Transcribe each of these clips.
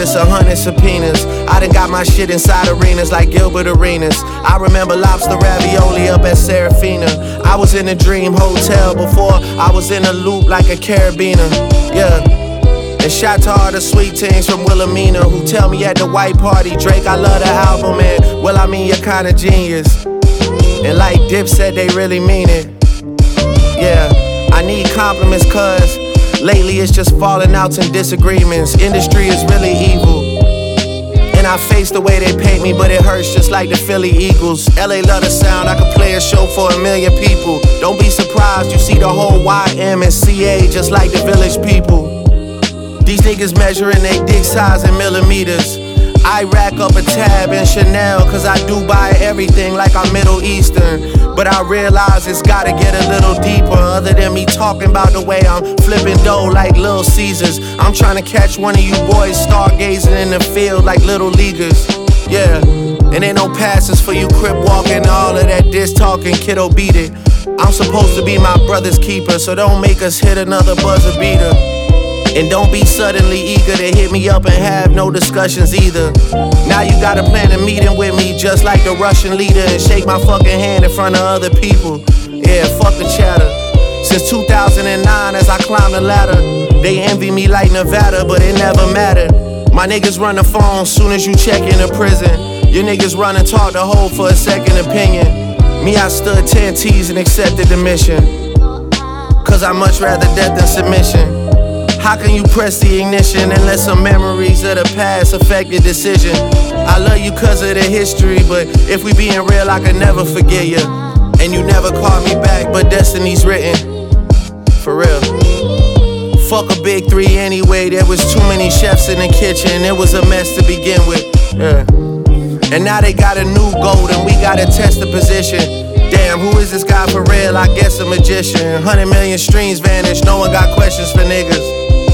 it's 100 subpoenas. I done got my shit inside arenas like Gilbert Arenas. I remember lobster ravioli up at Serafina. I was in a dream hotel before I was in a loop like a carabiner. Yeah. And shout to all the sweet teens from Wilhelmina who tell me at the white party, Drake, I love the album, and well, I mean, you're kinda genius. And like Dip said, they really mean it. Yeah, I need compliments cause lately it's just falling outs and disagreements. Industry is really evil. And I face the way they pay me, but it hurts just like the Philly Eagles. LA love the sound, I could play a show for 1 million people. Don't be surprised, you see the whole YMCA just like the Village People. These niggas measuring they dick size in millimeters. I rack up a tab in Chanel cause I do buy everything like I'm Middle Eastern. But I realize it's gotta get a little deeper. Other than me talking about the way I'm flipping dough like Little Caesars. I'm trying to catch one of you boys stargazing in the field like little leaguers. Yeah, and ain't no passes for you crip walking. All of that diss talking, kiddo, beat it. I'm supposed to be my brother's keeper, so don't make us hit another buzzer beater. And don't be suddenly eager to hit me up and have no discussions either. Now you gotta plan a meeting with me just like the Russian leader and shake my fucking hand in front of other people. Yeah, fuck the chatter. Since 2009 as I climb the ladder, they envy me like Nevada, but it never mattered. My niggas run the phone soon as you check into prison. Your niggas run and talk to hold for a second opinion. Me, I stood 10 T's and accepted the mission. Cause I much rather death than submission. How can you press the ignition and let some memories of the past affect your decision? I love you cause of the history, but if we being real, I can never forget you. And you never called me back, but destiny's written. For real. Fuck a big three anyway, there was too many chefs in the kitchen. It was a mess to begin with. Yeah. And now they got a new goal and we gotta test the position. Damn, who is this guy for real? I guess a magician. 100 million streams vanished, no one got questions for niggas.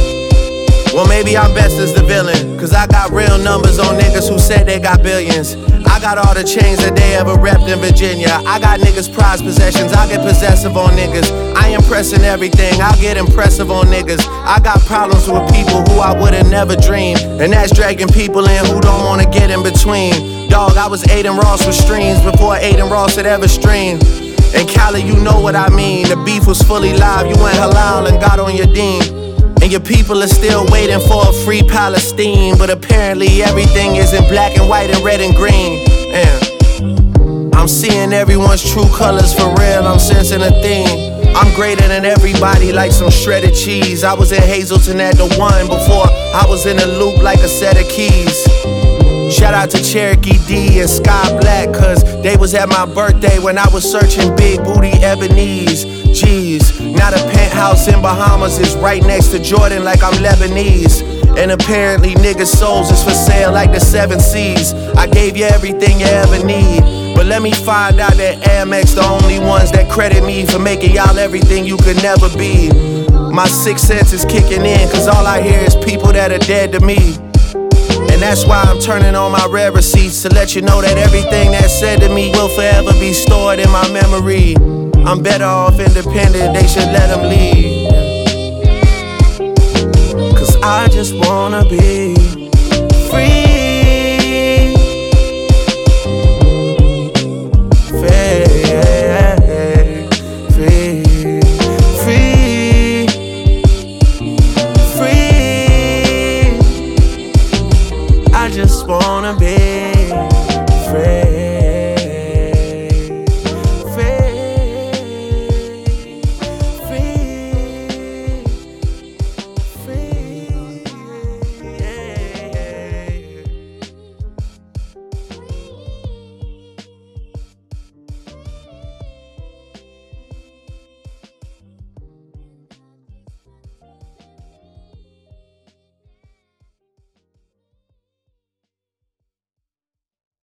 Well, maybe I'm best as the villain, cause I got real numbers on niggas who said they got billions. I got all the chains that they ever repped in Virginia. I got niggas' prized possessions, I get possessive on niggas. I impressing everything, I get impressive on niggas. I got problems with people who I would've never dreamed, and that's dragging people in who don't wanna get in between. Dog, I was Aiden Ross with streams before Aiden Ross had ever streamed. And Cali, you know what I mean. The beef was fully live, you went halal and got on your dean. And your people are still waiting for a free Palestine. But apparently everything is in black and white and red and green. I'm seeing everyone's true colors for real, I'm sensing a theme. I'm greater than everybody like some shredded cheese. I was in Hazleton at the one before I was in a loop like a set of keys. Shout out to Cherokee D and Sky Black, cause they was at my birthday when I was searching big booty ebonies. Jeez, now the penthouse in Bahamas is right next to Jordan like I'm Lebanese. And apparently niggas' souls is for sale like the 7 Seas. I gave you everything you ever need, but let me find out that Amex the only ones that credit me for making y'all everything you could never be. My sixth sense is kicking in, cause all I hear is people that are dead to me. And that's why I'm turning on my rare receipts to let you know that everything that's said to me will forever be stored in my memory. I'm better off independent, they should let them lead. Cause I just wanna be free. I just wanna be free.